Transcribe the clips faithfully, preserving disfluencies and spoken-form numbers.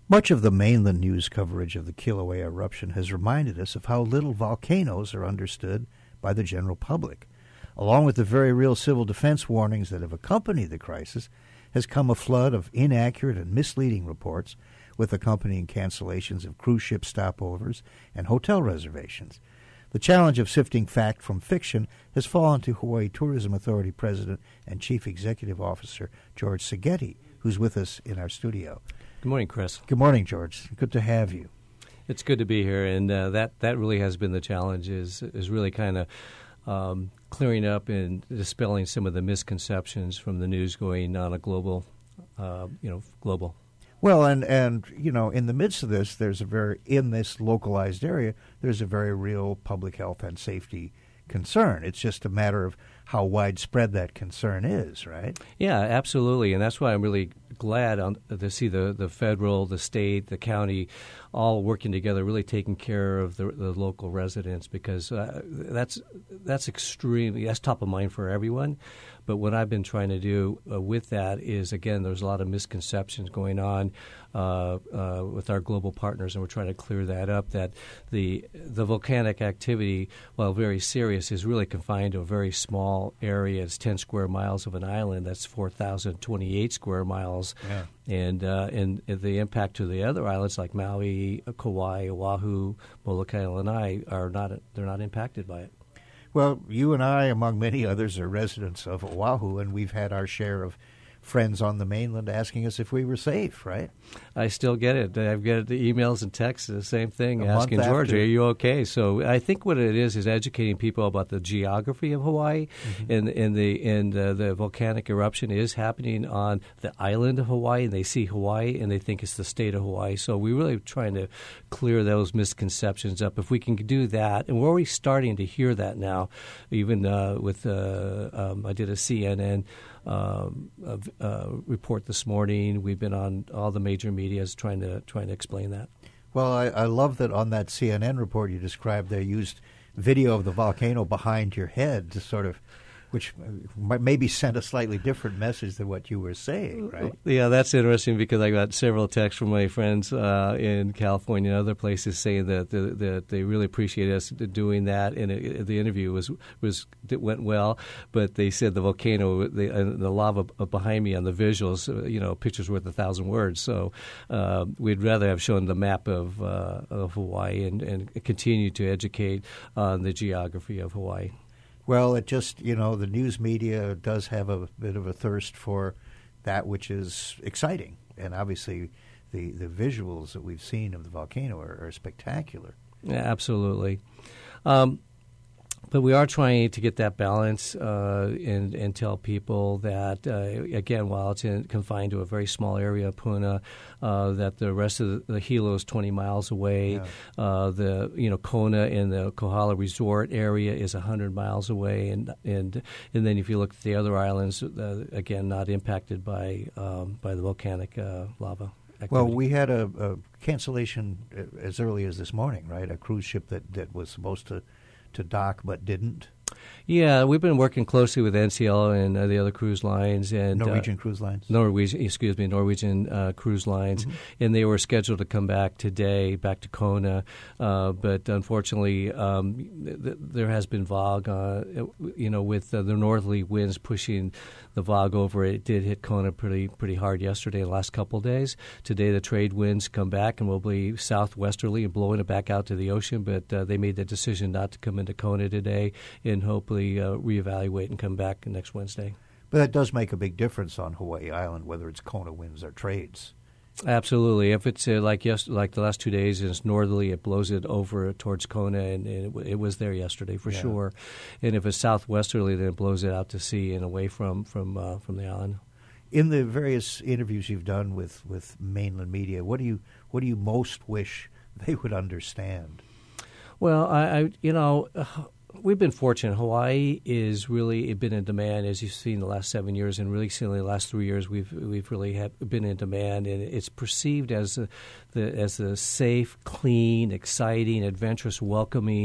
Much of the mainland news coverage of the Kilauea eruption has reminded us of how little volcanoes are understood by the general public. Along with the very real civil defense warnings that have accompanied the crisis has come a flood of inaccurate and misleading reports with accompanying cancellations of cruise ship stopovers and hotel reservations. The challenge of sifting fact from fiction has fallen to Hawaii Tourism Authority President and Chief Executive Officer George Szigeti, who's with us in our studio. Good morning, Chris. Good morning, George. Good to have you. It's good to be here, and uh, that, that really has been the challenge, is, is really kind of um, clearing up and dispelling some of the misconceptions from the news going on a global, uh, you know, global. Well, and, and, you know, in the midst of this, there's a very, in this localized area, there's a very real public health and safety concern. It's just a matter of how widespread that concern is, right? Yeah, absolutely. And that's why I'm really glad on, to see the, the federal, the state, the county all working together, really taking care of the, the local residents, because uh, that's that's extremely, that's top of mind for everyone. But what I've been trying to do uh, with that is, again, there's a lot of misconceptions going on uh, uh, with our global partners, and we're trying to clear that up, that the the volcanic activity, while very serious, is really confined to a very small area. It's ten square miles of an island. That's four thousand twenty-eight square miles. Yeah. And, uh, and the impact to the other islands like Maui, Kauai, Oahu, Molokai, and Lanai are not, they're not impacted by it. Well, you and I, among many others, are residents of Oahu, and we've had our share of friends on the mainland asking us if we were safe, right? I still get it. I've got the emails and texts, the same thing, A asking, month George, after. are you okay? So I think what it is is educating people about the geography of Hawaii, Mm-hmm. and, and, the, and uh, the volcanic eruption is happening on the island of Hawaii, and they see Hawaii, and they think it's the state of Hawaii. So we're really trying to clear those misconceptions up. If we can do that, and we're already starting to hear that now, even uh, with, uh, um, I did a C N N Um, uh, uh, report this morning. We've been on all the major medias trying to trying to explain that. Well, I, I love that on that C N N report you described, they used video of the volcano behind your head to sort of, which might maybe sent a slightly different message than what you were saying, right? Yeah, that's interesting, because I got several texts from my friends uh, in California and other places saying that the, that they really appreciate us doing that, and it, the interview was was it went well. But they said the volcano, the, uh, the lava behind me on the visuals, uh, you know, pictures worth a thousand words. So uh, we'd rather have shown the map of uh, of Hawaii and, and continue to educate on the geography of Hawaii. Well, it just, you know, the news media does have a bit of a thirst for that which is exciting. And obviously the, the visuals that we've seen of the volcano are, are spectacular. Yeah, absolutely. Um, but we are trying to get that balance uh, and, and tell people that, uh, again, while it's in, confined to a very small area of Puna, uh, that the rest of the, the Hilo is twenty miles away. Yeah. Uh, the you know Kona and the Kohala Resort area is one hundred miles away, and and and then if you look at the other islands, uh, again, not impacted by um, by the volcanic uh, lava activity. Well, we had a, a cancellation as early as this morning, right? A cruise ship that, that was supposed to, to dock but didn't. Yeah, we've been working closely with N C L and uh, the other cruise lines and Norwegian uh, Cruise Lines. Norwegian, excuse me, Norwegian uh, Cruise Lines, mm-hmm. and they were scheduled to come back today, back to Kona, uh, but unfortunately, um, th- th- there has been fog. Uh, you know, with uh, the northerly winds pushing the fog over, it did hit Kona pretty pretty hard yesterday. The last couple of days. Today, the trade winds come back and will be southwesterly and blowing it back out to the ocean. But uh, they made the decision not to come into Kona today, and hopefully uh, reevaluate and come back next Wednesday. But that does make a big difference on Hawaii Island, whether it's Kona winds or trades. Absolutely. If it's uh, like yes, like the last two days, and it's northerly, it blows it over towards Kona, and, and it, w- it was there yesterday for Yeah. sure. And if it's southwesterly, then it blows it out to sea and away from from uh, from the island. In the various interviews you've done with, with mainland media, what do you what do you most wish they would understand? Well, I, I you know. Uh, We've been fortunate. Hawaii is really been in demand, as you've seen the last seven years, and really seen in the last three years, we've we've really have been in demand, and it's perceived as a, the as a safe, clean, exciting, adventurous, welcoming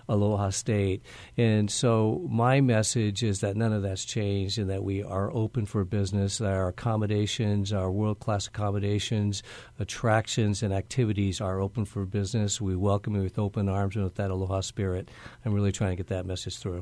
Aloha State. And so my message is that none of that's changed and that we are open for business, that our accommodations, our world-class accommodations, attractions, and activities are open for business. We welcome you with open arms and with that Aloha spirit. I'm really trying to get that message through.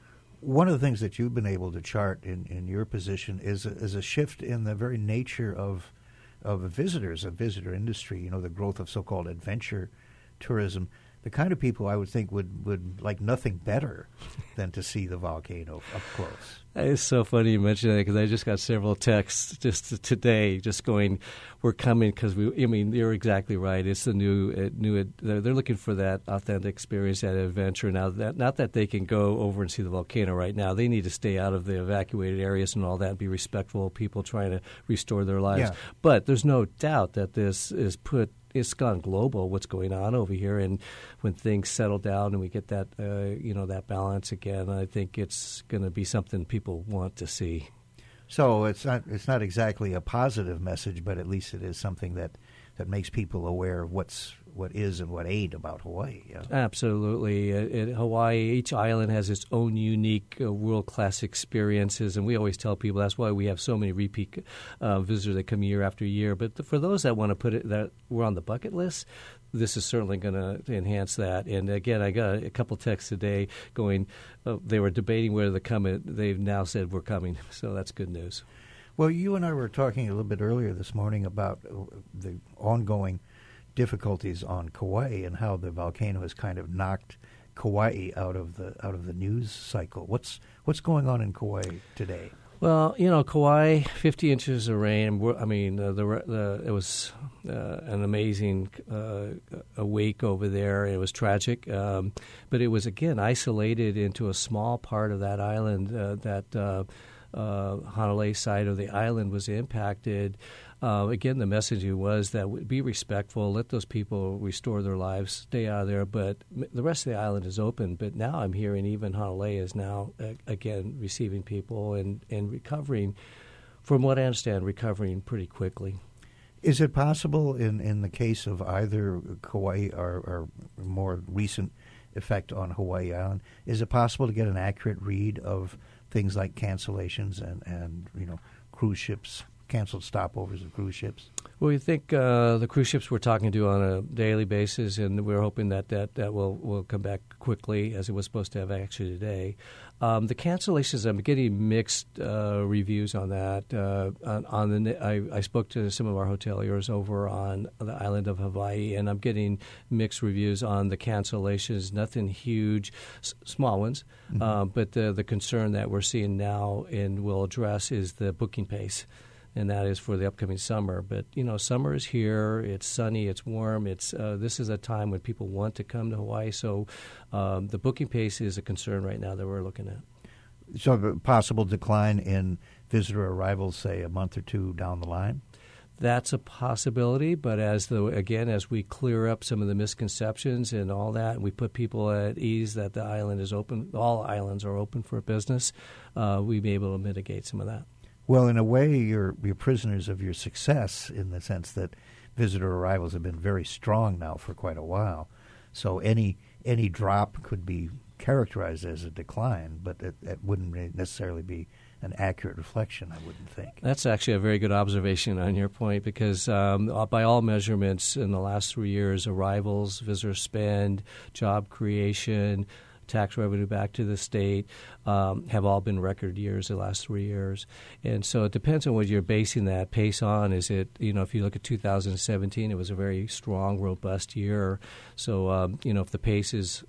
One of the things that you've been able to chart in, in your position is a, is a shift in the very nature of of visitors, a visitor industry, you know, the growth of so-called adventure tourism. The kind of people I would think would, would like nothing better than to see the volcano up close. It's so funny you mention that because I just got several texts just today just going, we're coming because we, I mean, you're exactly right. It's the new, uh, new. They're, they're looking for that authentic experience, that adventure. Now, that not that they can go over and see the volcano right now. They need to stay out of the evacuated areas and all that and be respectful of people trying to restore their lives. Yeah. But there's no doubt that this is put it's gone global, what's going on over here. And when things settle down and we get that, uh, you know, that balance again, I think it's going to be something people want to see. So it's not it's not exactly a positive message, but at least it is something that, that makes people aware of what's what is and what ain't about Hawaii. Yeah. Absolutely. In Hawaii, each island has its own unique uh, world-class experiences, and we always tell people that's why we have so many repeat uh, visitors that come year after year. But th- for those that want to put it that we're on the bucket list, this is certainly going to enhance that. And again, I got a couple texts today going, uh, they were debating whether to come. They've now said we're coming, so that's good news. Well, you and I were talking a little bit earlier this morning about the ongoing difficulties on Kauai and how the volcano has kind of knocked Kauai out of the out of the news cycle. What's what's going on in Kauai today? Well, you know, Kauai, fifty inches of rain. I mean, uh, the, the it was uh, an amazing uh, a week over there. It was tragic, um, but it was again isolated into a small part of that island. Uh, that uh, uh, Hanalei side of the island was impacted. Uh, again, the message was that be respectful, let those people restore their lives, stay out of there. But the rest of the island is open. But now I'm hearing even Hanalei is now, uh, again, receiving people and, and recovering, from what I understand, recovering pretty quickly. Is it possible in, in the case of either Kauai or, or more recent effect on Hawaii Island, is it possible to get an accurate read of things like cancellations and, and you know, cruise ships, canceled stopovers of cruise ships? Well, we think uh, the cruise ships we're talking to on a daily basis, and we're hoping that that, that will, will come back quickly, as it was supposed to have actually today. Um, the cancellations, I'm getting mixed uh, reviews on that. Uh, on, on the, I, I spoke to some of our hoteliers over on the island of Hawaii, and I'm getting mixed reviews on the cancellations. Nothing huge, s- small ones, mm-hmm. uh, but the the concern that we're seeing now and will address is the booking pace. And that is for the upcoming summer. But, you know, summer is here. It's sunny. It's warm. It's uh, this is a time when people want to come to Hawaii. So um, the booking pace is a concern right now that we're looking at. So a possible decline in visitor arrivals, say, a month or two down the line? That's a possibility. But as the again, as we clear up some of the misconceptions and all that, and we put people at ease that the island is open, all islands are open for business, uh, we'll be able to mitigate some of that. Well, in a way, you're, you're prisoners of your success in the sense that visitor arrivals have been very strong now for quite a while. So any any drop could be characterized as a decline, but it, it wouldn't necessarily be an accurate reflection, I wouldn't think. That's actually a very good observation on your point because um, by all measurements in the last three years, arrivals, visitor spend, job creation, tax revenue back to the state um, have all been record years the last three years. And so it depends on what you're basing that pace on. Is it, you know, if you look at two thousand seventeen, it was a very strong, robust year. So, um, you know, if the pace is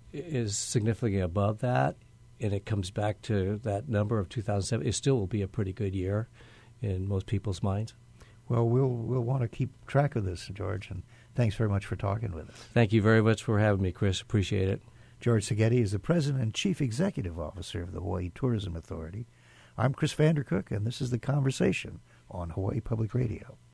is significantly above that and it comes back to that number of two thousand seven, it still will be a pretty good year in most people's minds. Well, we'll we'll want to keep track of this, George, and thanks very much for talking with us. Thank you very much for having me, Chris. Appreciate it. George Szigeti is the President and Chief Executive Officer of the Hawaii Tourism Authority. I'm Chris Vandercook, and this is The Conversation on Hawaii Public Radio.